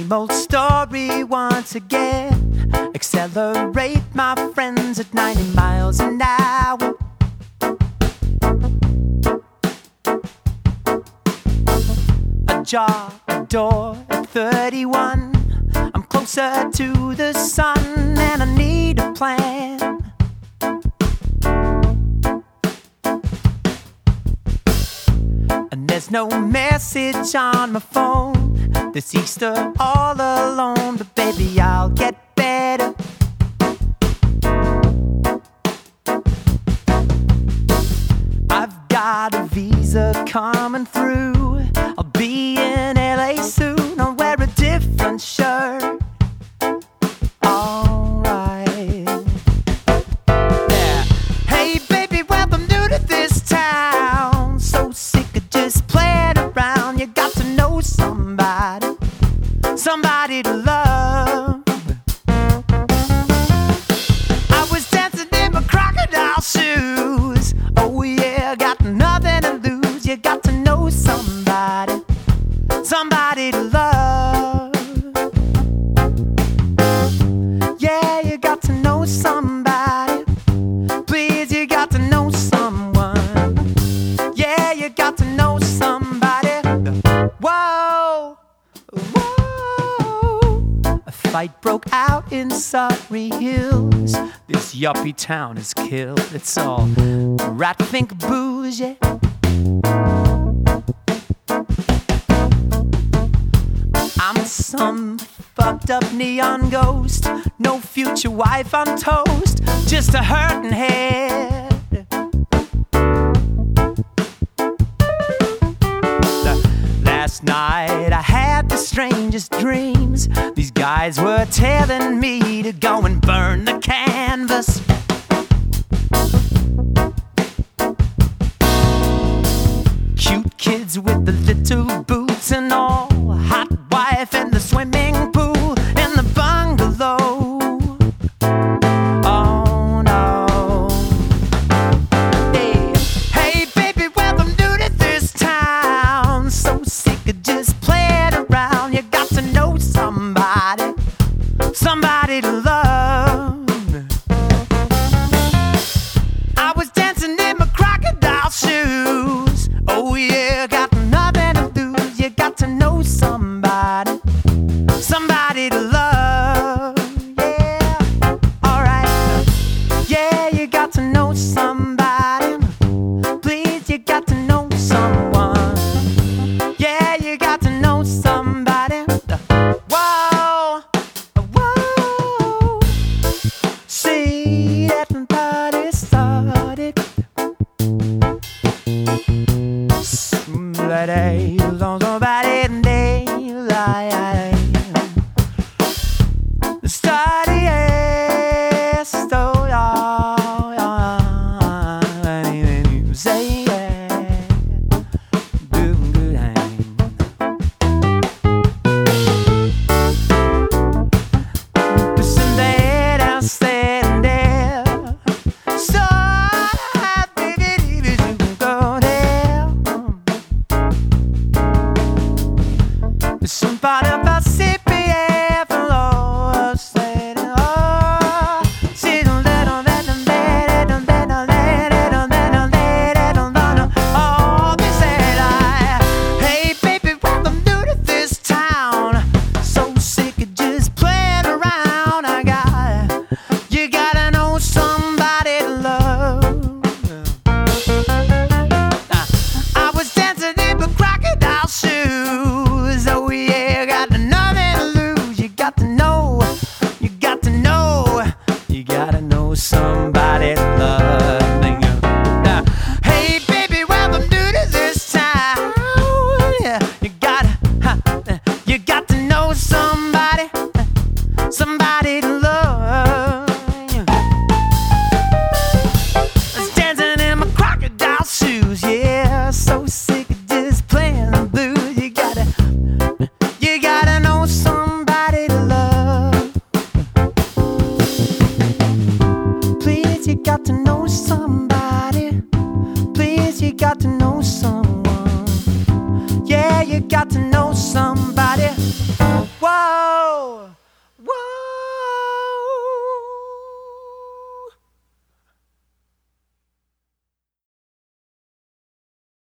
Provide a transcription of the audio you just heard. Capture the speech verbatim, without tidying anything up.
Same old story once again. Accelerate, my friends, at ninety miles an hour. Ajar, a door at thirty-one. I'm closer to the sun and I need a plan. And there's no message on my phone this Easter all alone, but baby, I'll get better. I've got a visa coming through. I'll be in L A soon. I'll wear a different shirt. Alright. Yeah. Hey baby, welcome new to this town. So sick of just playing around. You got to know somebody, somebody to love. I was dancing in my crocodile shoes. Oh yeah, got nothing to lose. You got to know somebody, somebody to love. Yeah, you got to know somebody. Please, you got to know someone. Yeah, you got to know somebody. Whoa, whoa. A fight broke out in Surrey Hills. This yuppie town is killed. It's all rat think booze, yeah. I'm some fucked up neon ghost. No future wife on toast. Just a hurting head. Last night I had the strangest dreams. These guys were telling me to go and burn the canvas. Cute kids with the little boots and all. Hot wife in the swimming pool in the bungalow. Oh no. Hey, hey baby, welcome new to this town. So sick of just playing around. You got to know somebody, somebody to love. I was dancing in my crocodile shoes. Oh yeah, got nothing to lose. You got to know somebody, somebody to love. Yeah, alright. Yeah, you got to know somebody. Please, you got to know someone. Yeah, you got to know somebody. Whoa, whoa. See that party started. Somebody, somebody, daylight. Started, yes, oh, yeah, yeah. Say, yeah, good, good, listen there, I'm standing there. So happy that you can go there. There's some part about C P F and law saying, oh, she don't let on that, don't let it, don't let on that, don't let on that, don't let on. Oh, they said I, hey baby, welcome new to this town. So sick of just playing around. I got, you gotta know somebody to love. I was dancing in my crocodile shoes. Oh yeah, got nothing to lose. You got to know, you got to know, you gotta know somebody to love. Uh, Hey baby, welcome new to this town. Yeah, you gotta, huh, you got to know somebody, somebody to